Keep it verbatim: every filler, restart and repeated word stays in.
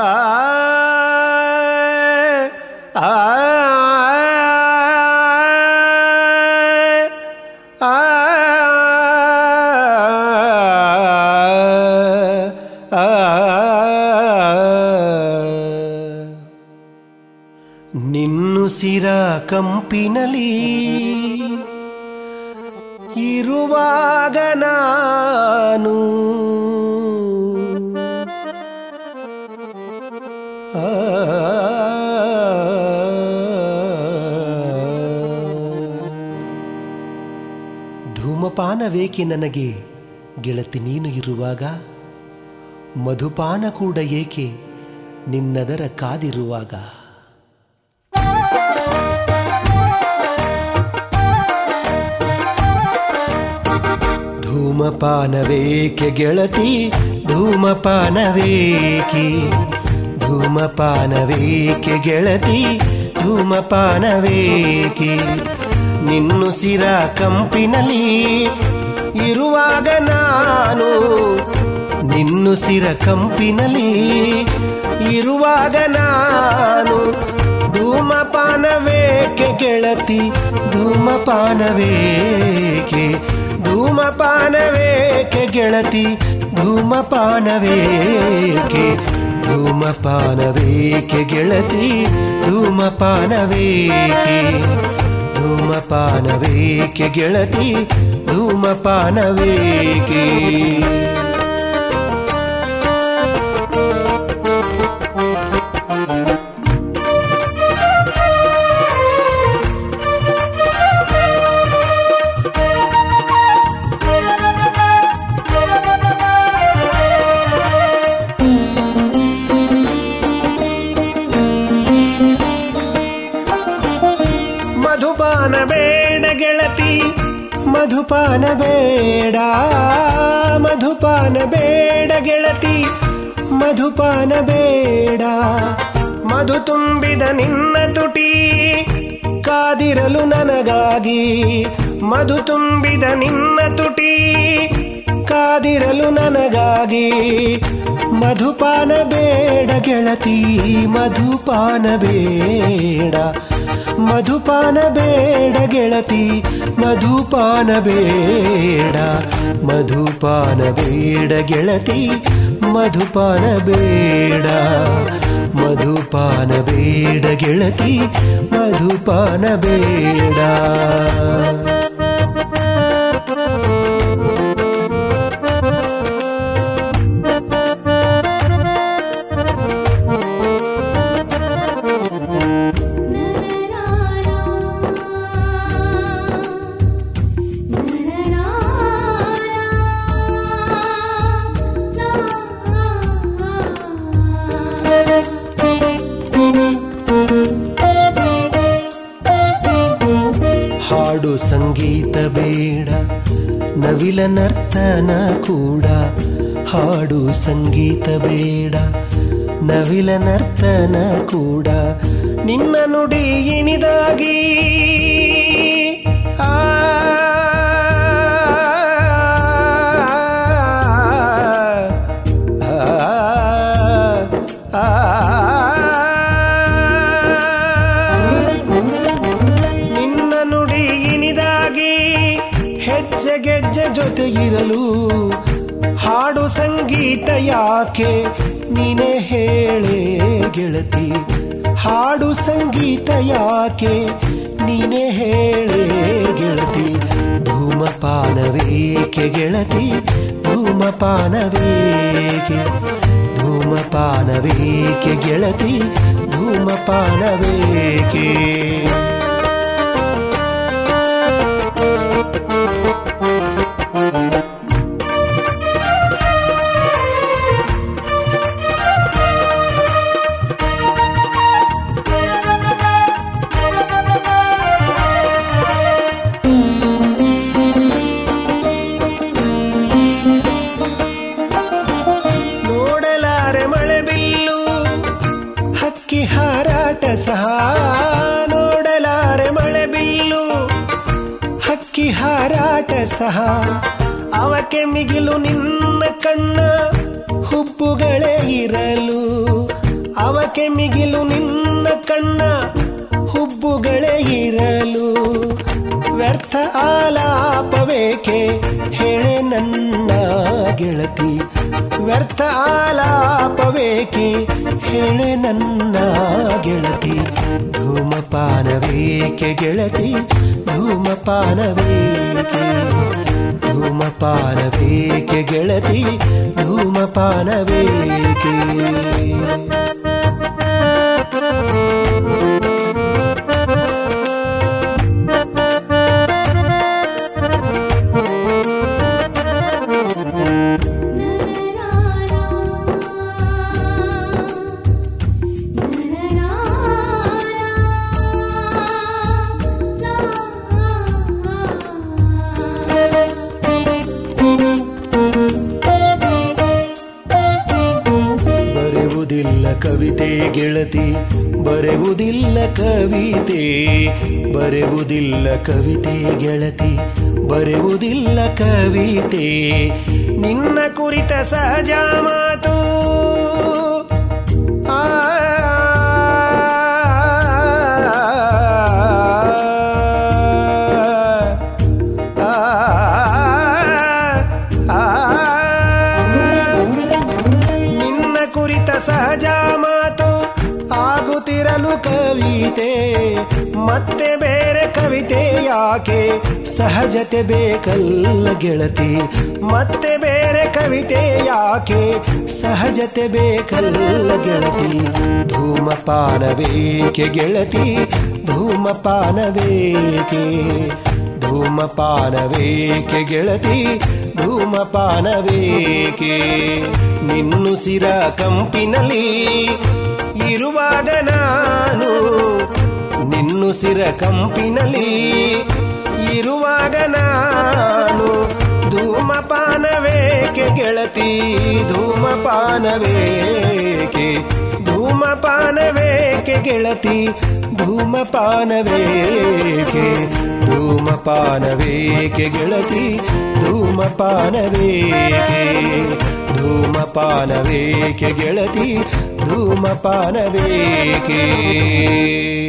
ಆ ನಿನ್ನುಸಿರ ಕಂಪಿನಲಿ ಇರುವಾಗ ನಾನು ಆ ಧೂಮಪಾನವೇಕೆ ನನಗೆ ಗೆಳತಿ ನೀನು ಇರುವಾಗ, ಮಧುಪಾನ ಕೂಡ ಏಕೆ ನಿನ್ನದರ ಕಾದಿರುವಾಗ. ಧೂಮಪಾನವೇಕೆ ಗೆಳತಿ ಧೂಮಪಾನವೇಕೆ, ಧೂಮಪಾನವೇಕೆ ಗೆಳತಿ ಧೂಮಪಾನವೇಕೆ, ನಿನ್ನುಸಿರ ಕಂಪಿನಲಿ ಇರುವಾಗ ನಾನು, ನಿನ್ನುಸಿರ ಕಂಪಿನಲಿ ಇರುವಾಗ ನಾನು, ಧೂಮಪಾನವೇಕೆ ಗೆಳತಿ ಧೂಮಪಾನವೇಕೆ, ಧೂಮಪಾನವೇಕೆ ಗೆಳತಿ ಧೂಮಪಾನವೇಕೆ, ಧೂಮಪಾನವೇಕೆ ಗೆಳತಿ ಧೂಮಪಾನವೇಕೆ, ಧೂಮಪಾನವೇಕೆ ಗೆಳತಿ ಧೂಮಪಾನವೇಕೆ. ಮಧುಪಾನ ಬೇಡ ಗೆಳತಿ ಮಧುಪಾನ ಬೇಡ, ಮಧುಪಾನ ಬೇಡ ಗೆಳತಿ ಮಧುಪಾನ ಬೇಡ, ಮಧು ತುಂಬಿದ ನಿನ್ನ ತುಟಿ ಕಾದಿರಲು ನನಗಾಗಿ, ಮಧು ತುಂಬಿದ ನಿನ್ನ ತುಟಿ ಕಾದಿರಲು ನನಗಾಗಿ, ಮಧುಪಾನ ಬೇಡ ಗೆಳತಿ ಮಧುಪಾನ ಬೇಡ, ಮಧುಪಾನ ಬೇಡ ಗೆಳತಿ ಮಧುಪಾನ ಬೇಡ, ಮಧುಪಾನ ಬೇಡ ಗೆಳತಿ ಮಧುಪಾನ ಬೇಡ, ಮಧುಪಾನ ಬೇಡ ಗೆಳತಿ ಮಧುಪಾನ ಬೇಡ. ಹಾಡು ಸಂಗೀತ ಬೇಡ ನವಿಲ ನರ್ತನ ಕೂಡ, ಹಾಡು ಸಂಗೀತ ಬೇಡ ನವಿಲ ನರ್ತನ ಕೂಡ, ನಿನ್ನ ನುಡಿ ಇನಿದಾಗಿ ಆ ಹೆಜ್ಜೆ ಗೆಜ್ಜೆ ಜೊತೆ ಇರಲು ಹಾಡು ಸಂಗೀತ ಯಾಕೆ ನೀನೇ ಹೇಳೇ ಗೆಳತಿ, ಹಾಡು ಸಂಗೀತ ಯಾಕೆ ನೀನೇ ಹೇಳೇ ಗೆಳತಿ, ಧೂಮಪಾನವೇಕೆ ಗೆಳತಿ ಧೂಮಪಾನವೇಕೆ, ಧೂಮಪಾನವೇಕೆ ಗೆಳತಿ ಧೂಮಪಾನವೇಕೆ. ಹಾರಾಟ ಸಹ ನೋಡಲಾರೆ ಮಳೆ ಬಿಲ್ಲು, ಹಕ್ಕಿ ಹಾರಾಟ ಸಹ ಅವಕ್ಕೆ ಮಿಗಿಲು ನಿನ್ನ ಕಣ್ಣ ಹುಬ್ಬುಗಳೇ ಇರಲು, ಅವಕ್ಕೆ ಮಿಗಿಲು ನಿನ್ನ ಕಣ್ಣ ಹುಬ್ಬುಗಳೇ ಇರಲು ವ್ಯರ್ಥ ಆಲಾಪವೇಕೆ ಹೇಳೆ ನನ್ನ ಗೆಳತಿ ವ್ಯರ್ಥ ಆಲಾಪವೇಕೆ ಹೇಳೆ ನನ್ನ ಗೆಳತಿ ಧೂಮಪಾನವೇಕೆ ಗೆಳತಿ ಧೂಮಪಾನವೇಕೆ ಧೂಮಪಾನವೇಕೆ ಗೆಳತಿ ಧೂಮಪಾನವೇಕೆ ಕವಿತೆ ಗೆಳತಿ ಬರೆಯುವುದಿಲ್ಲ ಕವಿತೆ ಬರೆಯುವುದಿಲ್ಲ ಕವಿತೆ ಗೆಳತಿ ಬರೆಯುವುದಿಲ್ಲ ಕವಿತೆ ನಿನ್ನ ಕುರಿತ ಸಹಜ ಮಾತು ಆ ಸಹಜ ಮಾತು ಆಗುತ್ತಿರಲು ಕವಿತೆ ಮತ್ತೆ ಬೇರೆ ಕವಿತೆ ಯಾಕೆ ಸಹಜತೆ ಬೇಕಲ್ಲ ಗೆಳತಿ ಮತ್ತೆ ಬೇರೆ ಕವಿತೆ ಯಾಕೆ ಸಹಜತೆ ಬೇಕಲ್ಲ ಗೆಳತಿ ಧೂಮಪಾನವೇಕೆ ಗೆಳತಿ ಧೂಮಪಾನವೇಕೆ ಧೂಮಪಾನವೇಕೆ ಗೆಳತಿ ಧೂಮಪಾನವೇಕೆ ನಿನ್ನುಸಿರ ಕಂಪಿನಲ್ಲಿ ಇರುವಾಗ ನಾನು ನಿನ್ನುಸಿರ ಕಂಪಿನಲ್ಲಿ ಇರುವಾಗ ನಾನು ಧೂಮಪಾನವೇಕೆ ಗೆಳತಿ ಧೂಮಪಾನವೇಕೆ ಧೂಮಪಾನವೇಕೆ ಗೆಳತಿ ಧೂಮಪಾನವೇಕೆ ಧೂಮಪಾನವೇಕೆ ಗೆಳತಿ ಧೂಮಪಾನವೇಕೆ ಧೂಮಪಾನವೇಕೆ ಗೆಳತಿ ಧೂಮಪಾನವೇಕೆ